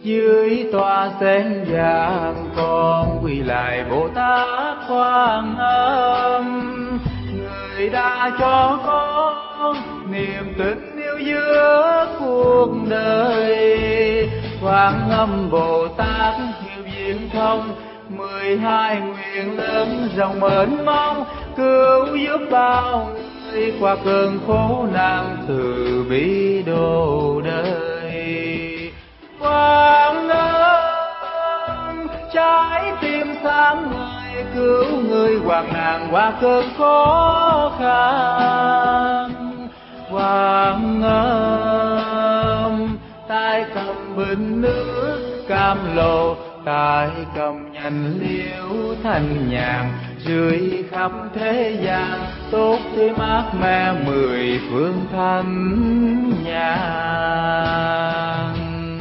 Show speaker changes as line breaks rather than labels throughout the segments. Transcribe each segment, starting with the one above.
Dưới tòa sen vàng con quỳ lại Bồ Tát Quan Âm, người đã cho con niềm tin yêu giữa cuộc đời. Quan Âm Bồ Tát hiệu viễn thông, 12 nguyện lớn rộng mênh mông, cứu giúp bao người qua cơn khổ nạn, từ bi độ đời. Quan Âm trái tim sáng ngời, cứu người hoạn nạn qua cơn khó khăn. Quan Âm tay cầm bình nước cam lồ, tay cầm nhành liễu thanh nhàn, rưới khắp thế gian tốt tươi mát mẻ 10 phương thanh nhàn.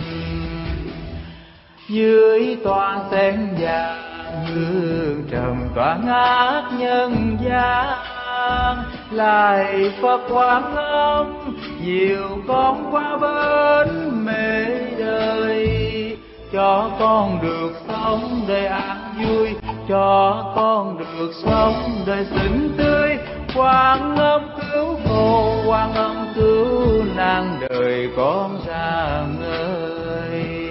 Dưới tòa sen vàng hương trầm tỏa ngát nhân gian, lại Phật Quan Âm dìu con qua bến mê đời, cho con được sống đời an vui, cho con được sống đời xinh tươi. Quan Âm cứu khổ, Quan Âm cứu nạn, đời con rạng ngời.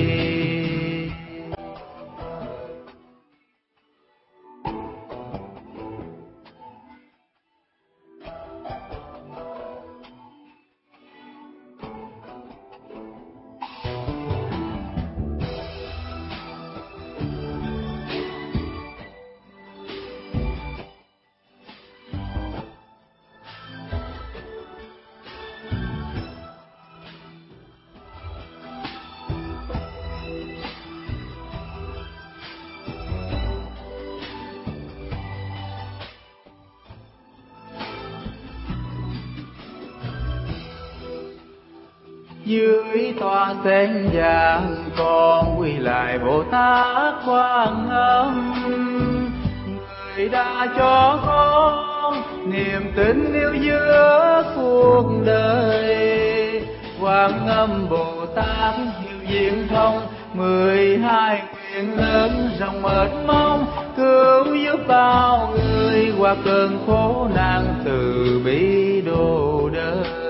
Dưới tòa sen vàng con quỳ lại Bồ Tát Quan Âm, người đã cho con niềm tin yêu giữa cuộc đời. Quan Âm Bồ Tát hiệu viễn thông, 12 nguyện lớn rộng mênh mông, cứu giúp bao người qua cơn khổ nạn, từ bi độ đời.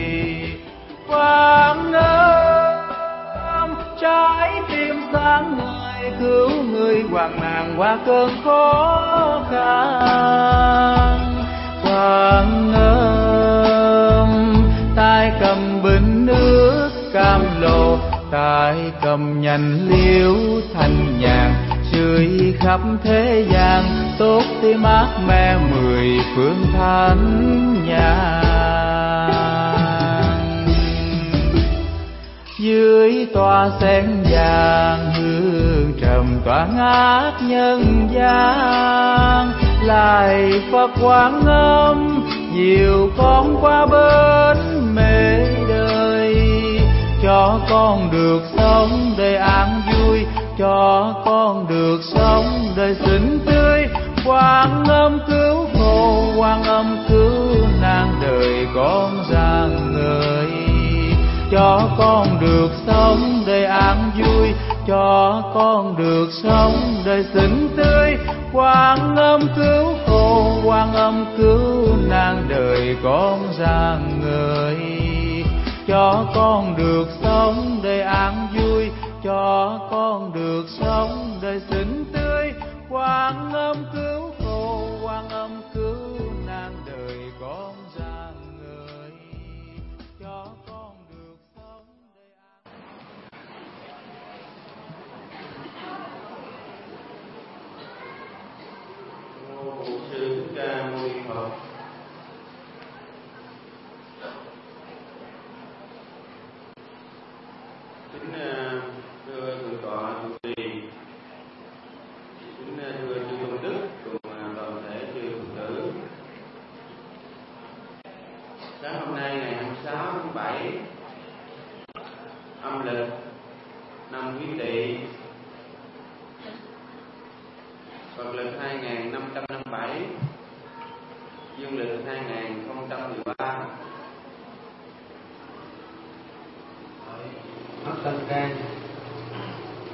Quan Âm trái tim sáng ngời, cứu người hoạn nạn qua cơn khó khăn. Quan Âm tay cầm bình nước cam lồ, tay cầm nhành liễu thanh nhàn, rưới khắp thế gian tốt tươi mát mẻ 10 phương thanh nhàn. Dưới tòa sen vàng hương trầm tỏa ngát nhân gian, lại Phật Quan Âm dìu con qua bến mê đời, cho con được sống đời an vui, cho con được sống đời xinh tươi. Quan Âm cứu khổ, Quan Âm cứu nạn, đời con rạng ngời, cho con được sống đời an vui, cho con được sống đời xinh tươi. Quan Âm cứu khổ, Quan Âm cứu nạn, đời con rạng ngời, cho con được sống đời an vui, cho con được sống đời xinh tươi. Quan Âm cứu khổ, Quan Âm cứu nạn, đời con rạng ngời, cho con được sống đời an.
Mô Sư Thích Ca Mâu Ni Phật. Kính thưa thượng tọa chủ trì, kính thưa chư tôn đức cùng toàn thể chư Phật tử. Sáng hôm nay ngày 26 tháng 7 âm lịch năm Quý Tỵ, Phật lịch 2557, dương lịch 2013. Mắt tâm can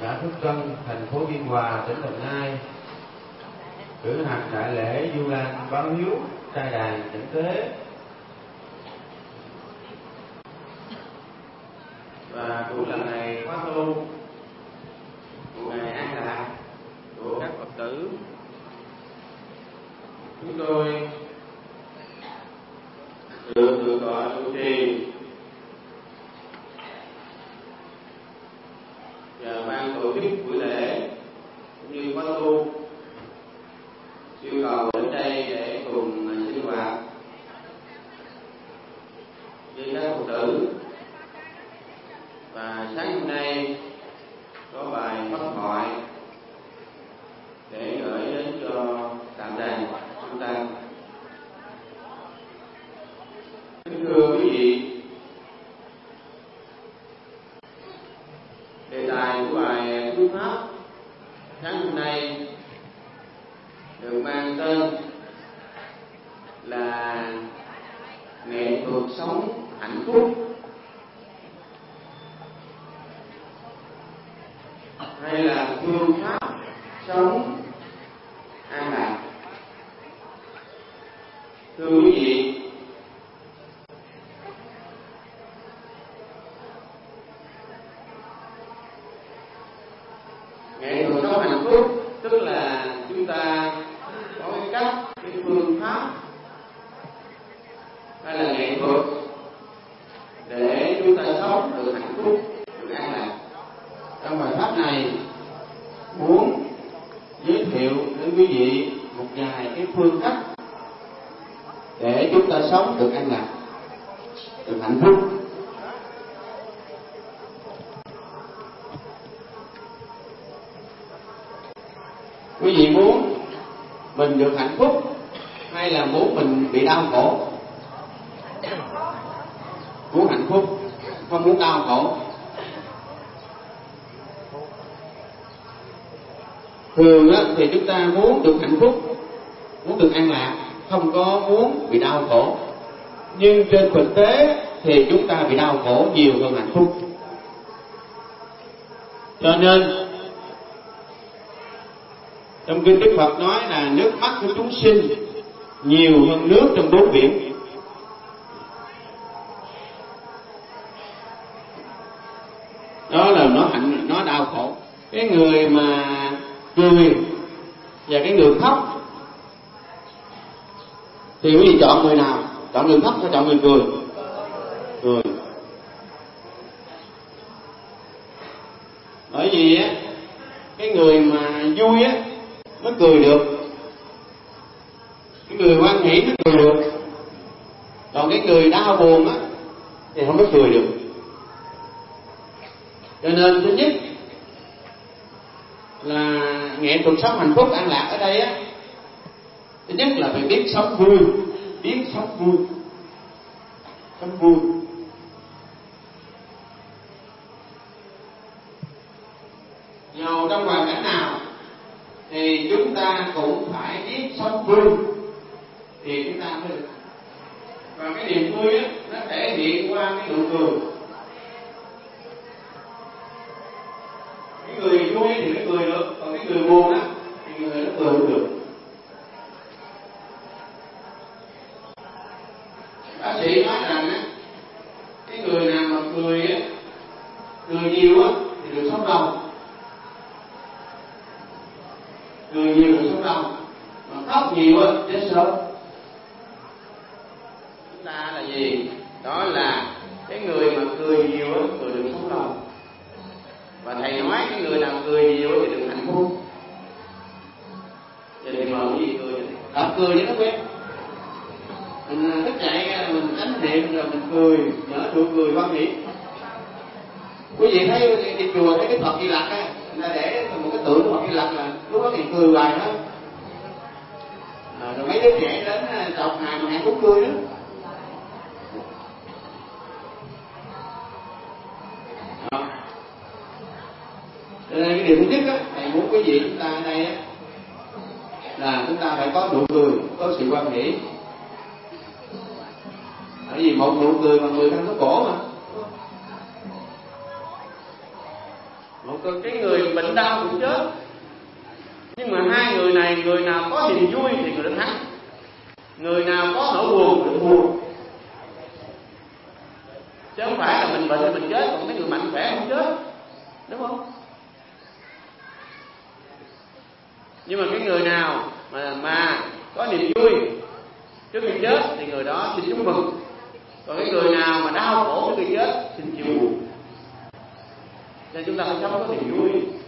xã Phước Tân, thành phố Biên Hòa, tỉnh Đồng Nai cử hành đại lễ Vu Lan báo hiếu trai đàn dẫn tế, và cũng lần này khóa tu của ngày an lạc của các Phật tử. Chúng tôi được thượng tọa trụ trì và ban tổ chức buổi lễ cũng như khóa tu yêu cầu đến đây để cùng sinh hoạt với các Phật tử. Và sáng hôm nay có bài pháp thoại để gửi đến cho tạm đàn chúng ta. Thưa quý vị, đề tài của bài thuyết pháp sáng hôm nay được mang tên là nghệ thuật sống hạnh phúc, hay là phương pháp sống an lạc. Thưa quý vị, nghệ thuật sống hạnh phúc tức là chúng ta có cái cách, cái phương pháp hay là nghệ thuật để chúng ta sống được hạnh phúc, được an lạc. Trong bài pháp này muốn giới thiệu đến quý vị một vài cái phương cách để chúng ta sống được an lạc, được hạnh phúc. Quý vị muốn mình được hạnh phúc hay là muốn mình bị đau khổ? Muốn hạnh phúc, không muốn đau khổ. Thường á, thì chúng ta muốn được hạnh phúc, muốn được an lạc, không có muốn bị đau khổ. Nhưng trên thực tế thì chúng ta bị đau khổ nhiều hơn hạnh phúc. Cho nên trong kinh Đức Phật nói là nước mắt của chúng sinh nhiều hơn nước trong bốn biển. Đó là nó đau khổ. Cái người mà cười và cái người khóc thì quý vị chọn người nào? Chọn người khóc hay chọn người cười? Cười. Bởi vì á, cái người mà vui á mới cười được, cái người hoan hỷ mới cười được, còn cái người đau buồn á thì không có cười được. Cho nên thứ nhất là nghệ thuật sống hạnh phúc an lạc ở đây á, thứ nhất là phải biết sống vui, biết sống vui, sống vui. Dù trong hoàn cảnh nào thì chúng ta cũng phải biết sống vui thì chúng ta mới được. Và cái niềm vui á, nó thể hiện qua cái nụ cười. Cái người vui thì nó cười được, còn cái người buồn á thì người nó cười không được. Bác sĩ nói rằng á, cái người nào mà cười á, cười nhiều á thì được sống lâu, cười nhiều được sống lâu, mà khóc nhiều á chết sớm. Chúng ta là gì? Đó là cái người mà cười nhiều á, cười được sống lâu. Và thầy nói cái người nào cười nhiều thì được hạnh phúc. Giờ thì mời cái gì cười vậy? Đọc cười cho nó quen. Mình thức dậy ra mình chánh niệm rồi mình cười, nở nụ cười hoan hỷ. Quý vị thấy đi chùa thấy cái Phật Di Lặc á, người ta để một cái tượng của Phật Di Lặc là lúc đó thì cười hoài đó. Rồi mấy đứa trẻ đến chọc ngài mà ngài cũng cười đó. Cho nên cái điều thứ nhất á, thầy muốn quý vị chúng ta ở đây á, là chúng ta phải có nụ cười, có sự hoan hỷ. Bởi vì một nụ cười mà 10 thân có cổ mà. một cái người bệnh đau cũng chết. Nhưng mà hai người này, người nào có niềm vui thì người đó thắng, người nào có nỗi buồn thì thua. Chứ không phải là mình bệnh thì mình chết, còn cái người mạnh khỏe không chết, đúng không? Nhưng mà cái người nào mà có niềm vui trước khi chết thì người đó xin chúc mừng. Còn cái người nào mà đau khổ trước khi chết xin chịu buồn. Nên chúng ta phải sống có niềm vui.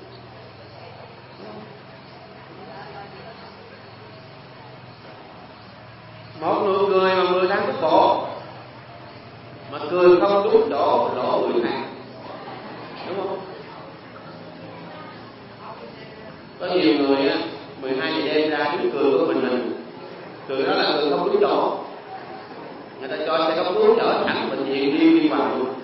Một nụ cười mà 10 tháng tức khổ, mà cười không đúng lỗ 10 tháng, đúng không? Có nhiều người á 12 giờ đêm ra tiếng cười của mình cười đó là cười không đúng chỗ, người ta cho xe cấp cứu chở thẳng bệnh viện đi vào luôn.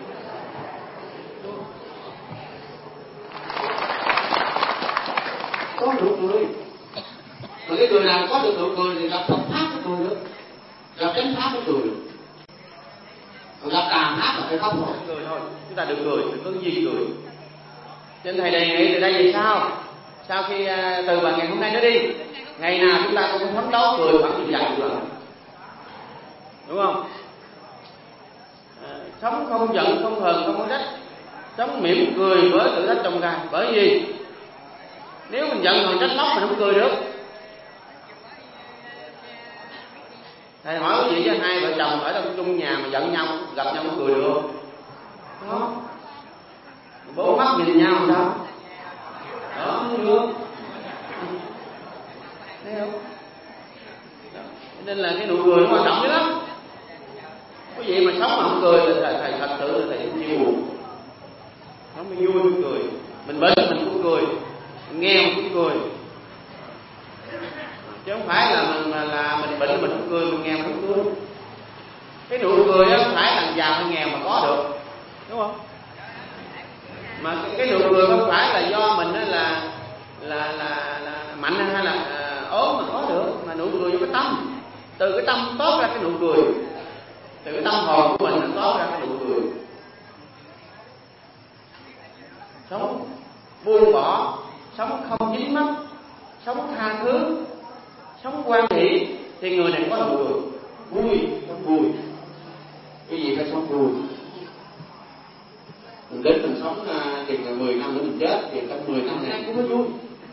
Có nụ cười, còn cái người nào có được nụ cười thì gặp thấp tháp cái cười được, gặp tránh tháp cái cười được, còn gặp đàn hát là phải khóc rồi cười thôi. Chúng ta được cười, đừng có gì cười. Nên thầy đề nghị từ đây về sau khi từ vào ngày hôm nay nó đi, ngày nào chúng ta cũng phấn đấu cười khoảng chừng vài lần, đúng không? Sống không giận, không hờn, không có trách, sống mỉm cười với thử thách trong gai. Bởi vì nếu mình giận hờn trách móc mình không cười được. Thầy hỏi quý vị chứ hai vợ chồng ở trong chung nhà mà giận nhau, gặp nhau không cười được không? Bố mắt nhìn nhau sao? Đó, không được. Thấy không? Đó. Nên là cái nụ cười nó quan trọng nhất lắm. Quý vị mà sống mà không cười là thầy thật sự là thầy chịu buồn. Sống mới vui mới cười. Mình bệnh mình cũng cười, mình nghe mình cũng cười. Chứ không phải là mình bệnh mình không cười, mình nghèo mình không cười. Cái nụ cười đó không phải là giàu hay nghèo mà có được, đúng không? Mà cái nụ cười không phải là do mình là mạnh hay là ốm mà có được, mà nụ cười do cái tâm. Từ cái tâm tốt ra cái nụ cười, từ cái tâm hồn của mình nó tốt ra cái nụ cười. Sống buông bỏ, sống không dính mắc, sống tha thứ, sống quan hệ thì người này có nụ cười vui, sống vui. Cái gì phải sống vui. Mình đến mình sống chừng 10 năm nữa mình chết thì trong 10 năm này cũng có vui.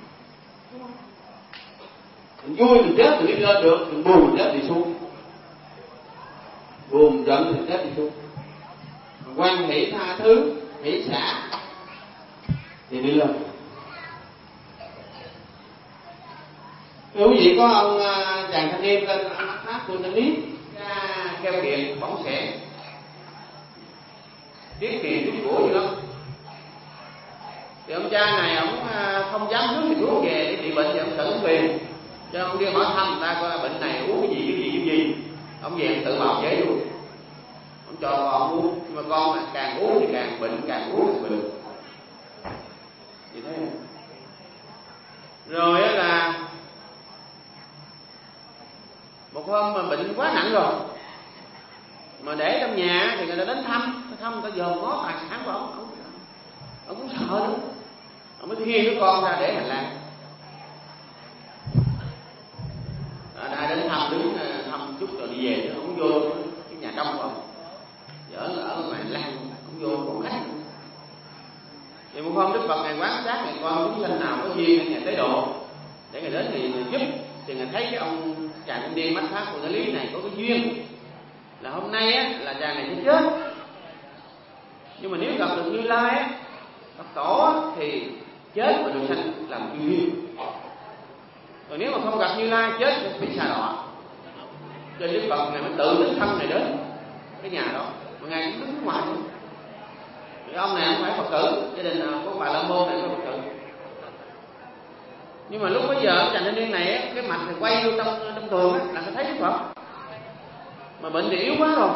Mình vui mình chết mình đi lên được, mình buồn mình chết thì xuống. Buồn giận thì chết thì xuống. Quan hệ tha thứ, hỷ xả thì đi lên. Quý vị có ông chàng thanh niên lên hát tôi thanh lý keo kiệt bỏng sẻ tiết kiệm tiết của gì đó, thì ông cha này ông không dám rước thì thuốc về để trị bệnh thì ông tự quyền cho ông đi hỏi thăm người ta coi bệnh này uống cái gì. Ông về tự bảo chế luôn, ông cho con uống, nhưng mà con càng uống thì càng bệnh, càng uống thì bệnh. Vậy thế rồi á là một hôm mà bệnh quá nặng rồi mà để trong nhà thì người ta đến thăm người ta dòm ngó tài sản của ông cũng sợ nữa. Ông mới khiêng đứa con ra để hành lang. Đã đến thăm đứng thăm chút rồi đi về, ông vô cái nhà trong của ông, ở ngoài hành lang, ông vô cũng khách. Thì một hôm Đức Phật ngài quán sát ngài con chúng sanh nào có duyên ngài tế độ để ngài đến thì giúp. Thì ngài thấy cái ông chàng thanh niên mắt pháp của Đại Lý này có cái duyên là hôm nay á là chàng này sẽ chết, nhưng mà nếu gặp được Như Lai á, Phật tổ á, thì chết và được sanh làm duyên. Rồi nếu mà không gặp Như Lai chết sẽ bị xa đọa. Cho nên Đức Phật ngài mới tự đến thăm này đến cái nhà đó, mà ngài cũng đứng ngoài. Thì ông này không phải Phật tử, gia đình của bà La Môn này có Phật tử. Nhưng mà lúc bấy giờ chàng thanh niên này á, cái mặt thì quay vô trong tường á, là thấy Đức Phật, mà bệnh thì yếu quá rồi.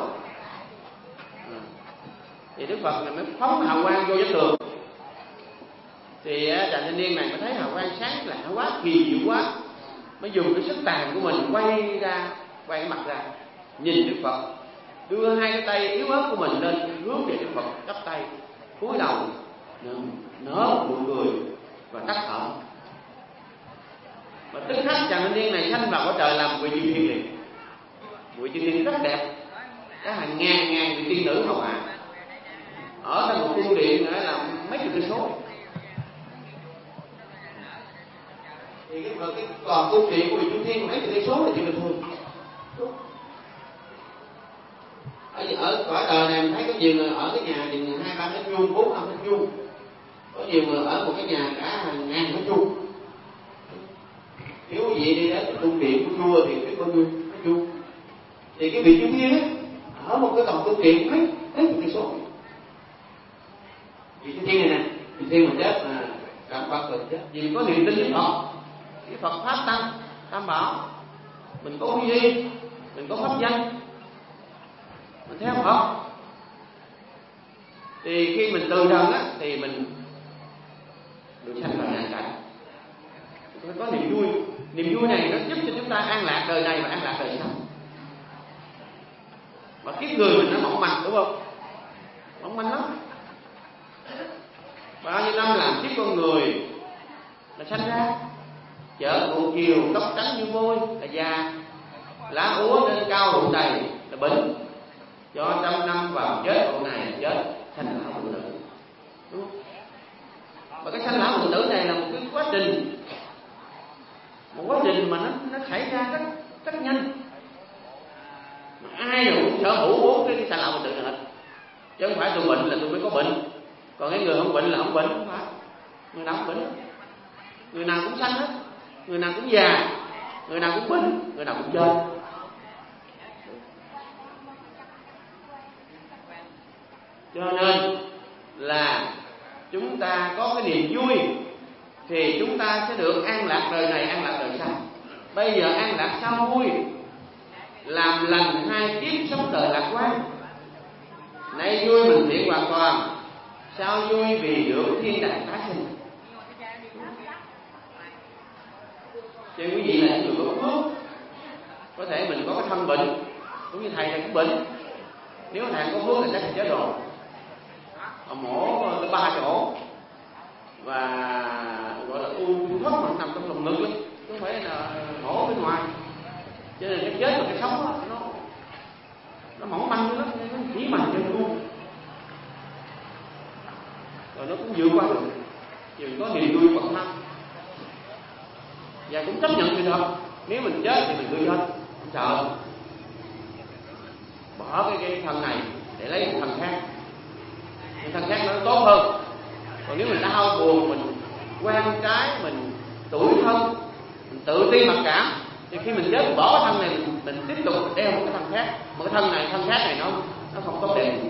Thì Đức Phật này mới phóng hào quang vô vách tường. Thì chàng thanh niên này mới thấy hào quang sáng lạ quá, kỳ diệu quá, mới dùng cái sức tàn của mình quay cái mặt ra, nhìn Đức Phật, đưa hai cái tay yếu ớt của mình lên hướng về Đức Phật, chắp tay cúi đầu nở nụ cười và tắt thở. Và tức khắc chàng thanh niên này sanh vào cõi trời làm vị chư thiên liền. Vị chư thiên rất đẹp, có hàng ngàn vị tiên nữ hầu hạ. Ở trong một cung điện nữa là mấy chục cây số. Thì còn cung điện của vị chư thiên mấy chục cây số là chuyện bình thường. Ở cõi đời này mình thấy có nhiều người ở cái nhà chừng 2-3 mét vuông, 4-5 mét vuông. Có nhiều người ở một cái nhà cả hàng ngàn mét vuông. Nếu quý vị đi đến cung điện của vua thì biết bao nhiêu mét vuông. Thì cái vị chư thiên ở một cái tòa cung điện mấy chục cây số. Vị chư thiên này nè, chư thiên mà chết là cảm Phật rồi chết. Vì có niềm tin với Phật, cái Phật pháp tăng, tam bảo, mình có uy nghi, mình có pháp danh, mình theo Phật. Thì khi mình từ trần á thì mình được sanh vào nhà cảnh. Phải có niềm vui. Niềm vui này nó giúp cho chúng ta an lạc đời này và an lạc đời sau. Và kiếp người mình nó mỏng manh, đúng không? Mỏng manh lắm. Bao nhiêu năm làm kiếp con người là sanh ra chợ buổi chiều tóc trắng như vôi là già, lá úa lên cao rụng đầy là bệnh, do 100 năm vào chết con này là chết sanh lão bệnh tử, đúng không? Và cái sanh lão bệnh tử này là một cái quá trình, mà nó xảy ra rất nhanh. Mà ai rồi cũng sở hữu 4 cái sanh lão bệnh tử này hết, chứ không phải tôi bệnh là tôi mới có bệnh, còn cái người không bệnh là không bệnh, không phải. Người nào cũng bệnh, người nào cũng sanh hết, người nào cũng già, người nào cũng bệnh, người nào cũng chết. Cho nên là chúng ta có cái niềm vui thì chúng ta sẽ được an lạc đời này, an lạc đời sau. Bây giờ an lạc sau vui, làm lành 2 kiếp sống đời lạc quan. Nay vui mình thiện hoàn toàn, sao vui vì được thiên đàng tái sinh. Cho quý vị là những người có phước. Có thể mình có cái thân bệnh, cũng như thầy này cũng bệnh. Nếu thầy có phước thì chắc là chết rồi. Mổ 3 chỗ và gọi là u thấp mà nằm trong lồng ngực ấy, chứ không phải là mổ bên ngoài. Cho nên cái chết và cái sống đó, nó mỏng manh lắm, nó chỉ bằng chân luôn. Rồi nó cũng vượt qua được, vì có niềm vui Phật năng. Và cũng chấp nhận sự thật, nếu mình chết thì mình vui hết, không sợ. Bỏ cái thân này để lấy một thân khác. Cái thân khác nó tốt hơn. Còn nếu mình đau buồn, mình quan trái, mình tủi thân, mình tự ti mặc cảm, thì khi mình chết mình bỏ cái thân này, mình tiếp tục đeo một cái thân khác. Một cái thân khác này nó không tốt đẹp.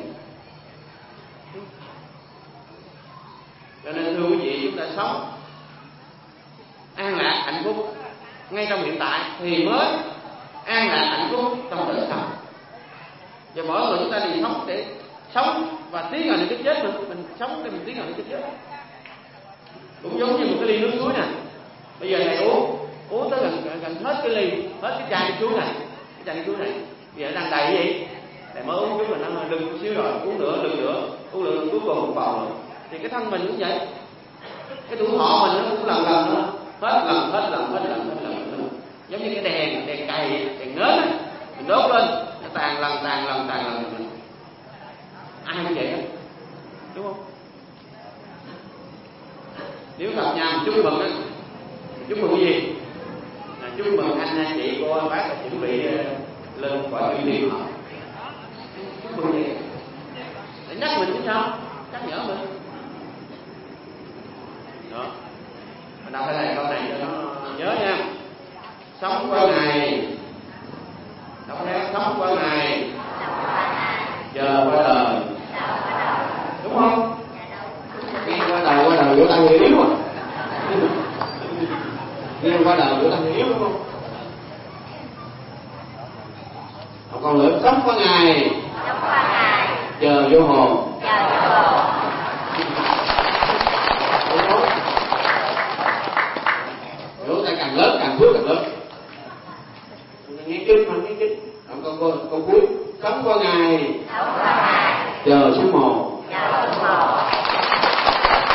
Cho nên thưa quý vị, chúng ta sống an lạc hạnh phúc ngay trong hiện tại thì mới an lạc hạnh phúc trong đời sau. Và mỗi người chúng ta đi sống để sống và tiến vào đến cái chết, mình sống để mình tiến vào đến cái chết. Cũng giống như một cái ly nước suối nè. Bây giờ thầy uống tới gần hết cái ly, hết cái chai nước suối này, bây giờ đang đầy vậy, thầy mới uống chút là nó đừng chút xíu rồi, uống nữa, uống nữa, cuối cùng một bầu nữa. Thì cái thân mình cũng vậy, cái tuổi thọ mình nó cũng lần nữa, hết lần. Giống như cái đèn cày, đèn nến ấy, mình đốt lên, nó tàn lần. Ai cũng vậy hết, đúng không? Nếu gặp nhau chúc mừng á, chúc mừng cái gì? Chúc mừng anh chị cô anh bác là chuẩn bị lên quả uy tín họ. Chúc mừng gì? Để nhắc mình chứ sao? Nhắc nhở mình. Đó. Mình đọc cái này câu này cho nó nhớ nha. Sống qua ngày, đọc theo, sống qua ngày, chờ qua đời, đúng không? Nghe qua đời của ta người yếu à? Nghe qua đời của ta người yếu, đúng không? Còn nữa, sống qua ngày, chờ vô hồn. Lỗ ta càng lớn càng phước càng lớn. Nghe kinh mà nghe kinh. Câu cuối, sống qua ngày, chờ số 1.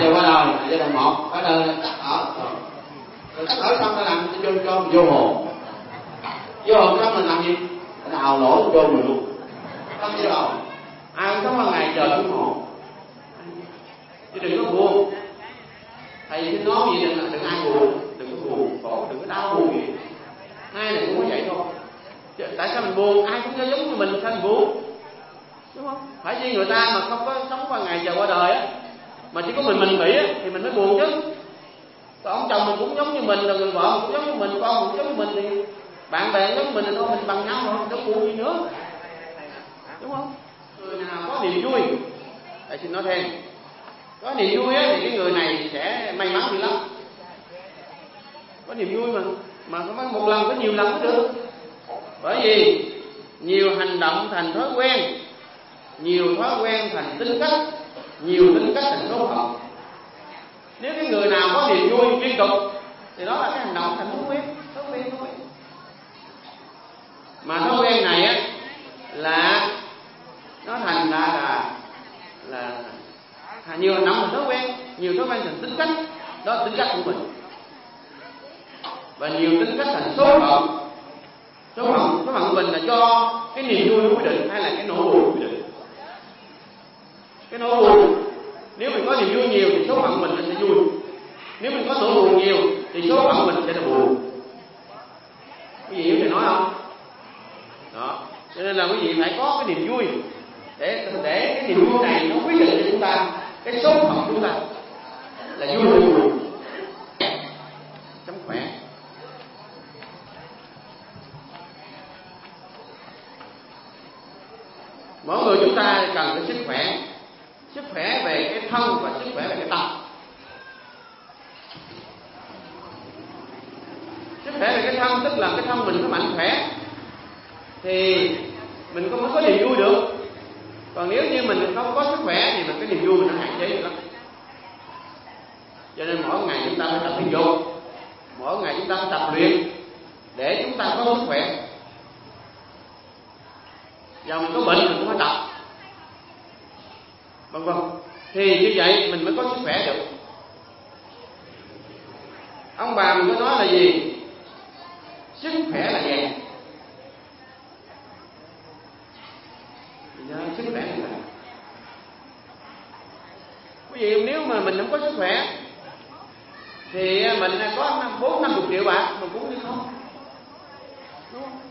giờ qua đời giai đoạn 1 qua đời là cắt thở, rồi cắt thở xong ta làm cho mình vô hồn xong mình làm gì? Mình đào lỗ vô mình luôn, không gì đâu. Ai cũng sống ban ngày chờ xuống hồn, chứ đừng có buồn. Thầy xin nói gì đừng ai buồn, đừng có buồn khổ, đừng có đau buồn gì. Ai này cũng có vậy thôi. Chứ tại sao mình buồn? Ai cũng giống như mình, sao mình buồn? Đúng không? Phải vì người ta mà không có sống qua ngày chờ qua đời á, mà chỉ có mình bị á thì mình mới buồn chứ. Còn ông chồng mình cũng giống như mình, là người vợ cũng giống như mình, con cũng giống như mình, thì bạn bè giống mình thì thôi, mình bằng nhau rồi, đâu buồn gì nữa. Đúng không? Người nào có niềm vui, thầy xin nói thêm, có niềm vui á thì cái người này sẽ may mắn dữ lắm. Có niềm vui mà một lần có nhiều lần cũng được. Bởi vì nhiều hành động thành thói quen, nhiều thói quen thành tính cách, nhiều tính cách thành số phận. Nếu cái người nào có niềm vui liên tục thì đó là cái hành động thành thói quen thôi. Mà thói quen này á là nó thành ra là nhiều hành động thành thói quen, nhiều thói quen thành tính cách, đó là tính cách của mình. Và nhiều tính cách thành số phận. Số phận của mình là do cái niềm vui quyết định hay là cái nỗi buồn quyết định. Cái nỗi buồn, nếu mình có niềm vui nhiều thì số phận mình sẽ vui. Nếu mình có nỗi buồn nhiều thì số phận mình sẽ là buồn. Quý vị hiểu thầy nói không? Đó, cho nên là quý vị phải có cái niềm vui để cái niềm vui này nó quyết định cho chúng ta cái số phận của chúng ta là vui hay buồn. Sống khỏe. Mỗi người chúng ta cần cái sức khỏe về cái thân và sức khỏe về cái tâm. Sức khỏe về cái thân tức là cái thân mình có mạnh khỏe thì mình mới có niềm vui được. Còn nếu như mình không có sức khỏe thì cái niềm vui mình nó hạn chế lắm. Cho nên mỗi ngày chúng ta phải tập thể dục, mỗi ngày chúng ta phải tập luyện để chúng ta có sức khỏe. Và mình có bệnh mình cũng phải tập, vân vân. Thì như vậy mình mới có sức khỏe được. Ông bà mình có nói là gì? Sức khỏe là vàng. Sức khỏe là vàng. Quý vị, nếu mà mình không có sức khỏe thì mình có 40-50 triệu bạc mình cũng như không. Đúng không?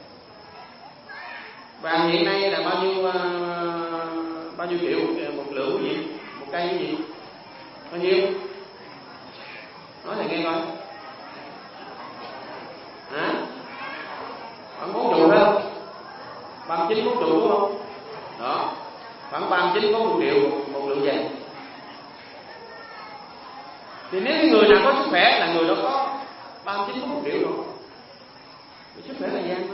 Vàng hiện nay là bao nhiêu triệu một lượng cái gì? Một cây cái gì? Bao nhiêu? Nói thầy nghe coi. Hả? Khoảng 40 phải không? 39-40 đúng không? Đó. Khoảng 39-40 triệu một lượng vàng. Thì nếu cái người nào có sức khỏe là người đó có 39-40 triệu rồi. Sức khỏe là vàng đó.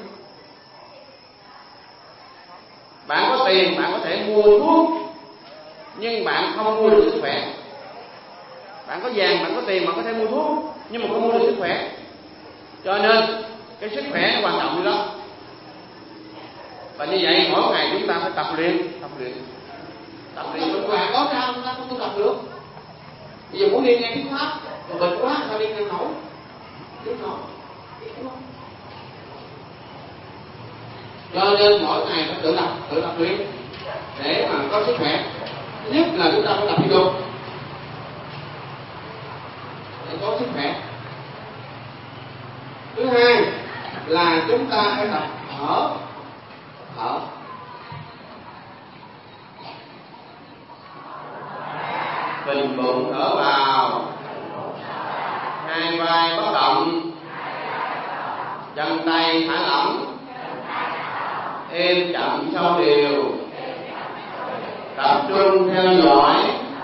Bạn có tiền bạn có thể mua thuốc, nhưng bạn không mua được sức khỏe. Bạn có vàng, bạn có tiền, bạn có thể mua thuốc, nhưng mà không mua được sức khỏe. Cho nên cái sức khỏe nó quan trọng như lắm. Và như vậy mỗi ngày chúng ta phải tập luyện. Bệnh hoạn có sao chúng ta không tập được. Bây giờ muốn đi nghe tiếng pháp, mà bệnh quá sao đi nghe nổi. Cho nên mỗi ngày phải tự tập luyện để mà có sức khỏe. Thứ nhất là chúng ta phải tập thể dục để có sức khỏe. Thứ hai là chúng ta phải tập thở. Bình bụng thở vào, hai vai bất động, chân tay thả lỏng, êm chậm sâu đều, tập trung theo dõi,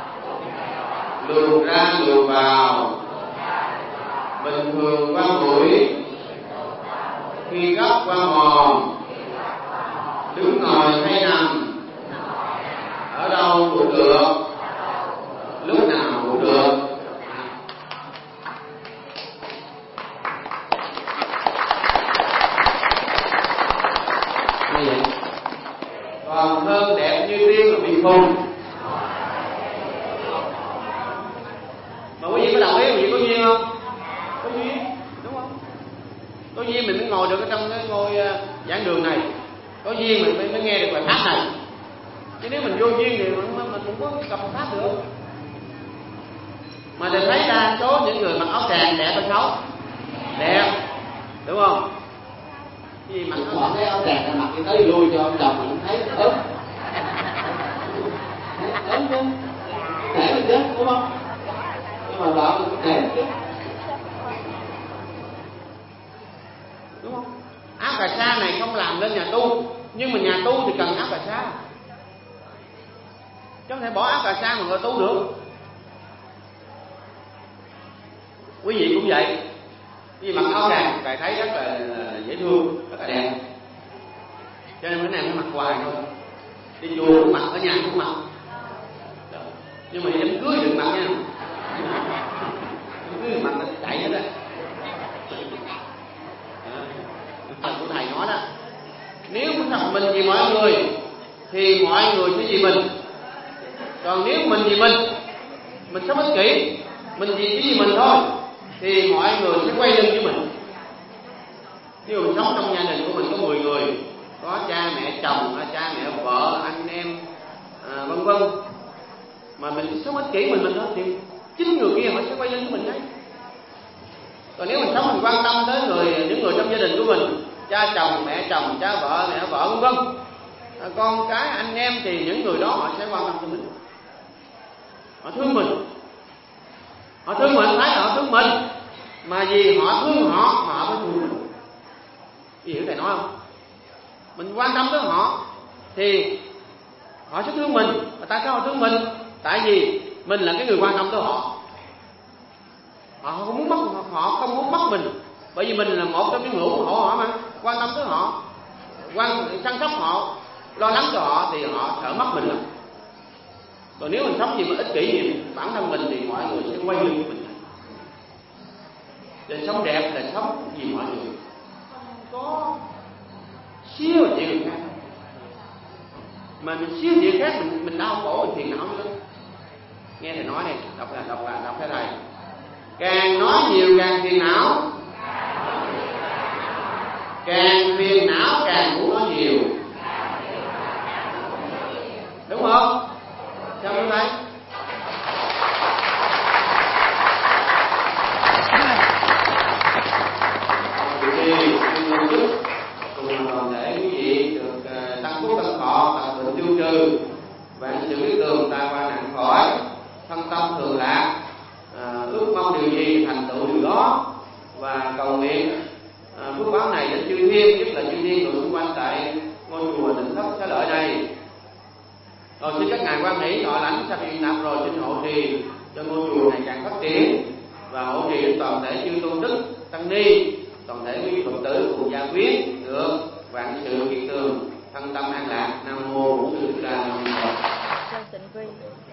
luồn ra luồn vào, bình thường qua mũi, khi gấp qua mồm, đứng ngồi hay nằm, ở đâu cũng được, lúc nào cũng được. Như vậy còn hơn đẹp như tiên là bị khùng. duyên mình mới ngồi được ở trong cái ngôi giảng đường này, có duyên mình mới nghe được bài pháp này. Chứ nếu mình vô duyên thì mình cũng có gặp pháp được. Mà thầy thấy đa số những người mặc áo tràng đẹp hay xấu? Đẹp, đúng không? Cái gì mặc áo tràng ra mặc đi tới lui cho ông chồng mình thấy ớn. Ớn chứ, để mình chết đúng không? Nhưng mà vợ mình cũng để chứ, đúng không? Áo cà sa này không làm lên nhà tu, nhưng mà nhà tu thì cần áo cà sa, chứ không thể bỏ áo cà sa mà người tu được. Quý vị cũng vậy, quý vị mặc áo tràng thầy thấy rất là dễ thương, rất là đẹp, cho nên cái này mới mặc hoài thôi. Đi chùa cũng mặc, ở nhà cũng mặc, nhưng mà đám cưới đừng mặc nha. Đám cưới mặc nó chạy hết á. Phần của thầy nói đó, nếu mình vì mọi người thì mọi người sẽ vì mình. Còn nếu mình vì mình sống ích kỷ, mình vì mình thôi, thì mọi người sẽ quay lưng với mình. Nếu mình sống trong gia đình của mình có 10 người, có cha mẹ chồng, cha mẹ vợ, anh em, vân vân, mà mình sống ích kỷ mình thôi, thì 9 người kia họ sẽ quay lưng với mình đấy. Còn nếu mình sống mình quan tâm tới những người trong gia đình của mình, cha chồng, cha vợ, mẹ vợ, vân vân, con cái, anh em, thì những người đó họ sẽ quan tâm tới mình, họ thương mình, phải là họ thương mình, mà vì họ thương họ mới thương mình. Hiểu thầy nói không? Mình quan tâm tới họ thì họ sẽ thương mình. Mà tại sao họ thương mình? Tại vì mình là cái người quan tâm tới họ. Họ không muốn mất mình, bởi vì mình là một trong những hữu hộ họ mà, quan tâm tới họ, chăm sóc họ, lo lắng cho họ, thì họ sợ mất mình lắm. Còn nếu mình sống gì mà ích kỷ gì bản thân mình thì mọi người sẽ quay lưng với mình. Để sống đẹp là sống vì mọi người, không có siêu chuyện người khác. Mà mình siêu chuyện khác mình đau khổ, mình phiền não nữa. Nghe thầy nói này, đọc theo thầy. Càng nói nhiều càng phiền não, càng phiền não càng muốn nói nhiều, đúng không? Sao không thấy? Cùng toàn thể quý vị được tăng phúc tăng thọ, tận tịnh tiêu trừ, vạn sự biết tường, tai qua nạn khỏi, thân tâm thường lạc, ước mong điều gì thành tựu điều đó, và cầu nguyện phước báo này đến chư thiên, nhất là chư thiên người xung quanh tại ngôi chùa Tịnh Thất Xá Lợi này. Rồi xin các ngài quan hỷ thọ lãnh sau khi nạp rồi xin hộ trì cho ngôi chùa này càng phát triển, và hộ trì đến toàn thể chư tôn đức tăng ni, toàn thể quý Phật tử cùng gia quyến được vạn sự kiên tường, thân tâm an lạc. Nam mô Bổn Sư Thích Ca Mâu Ni Phật.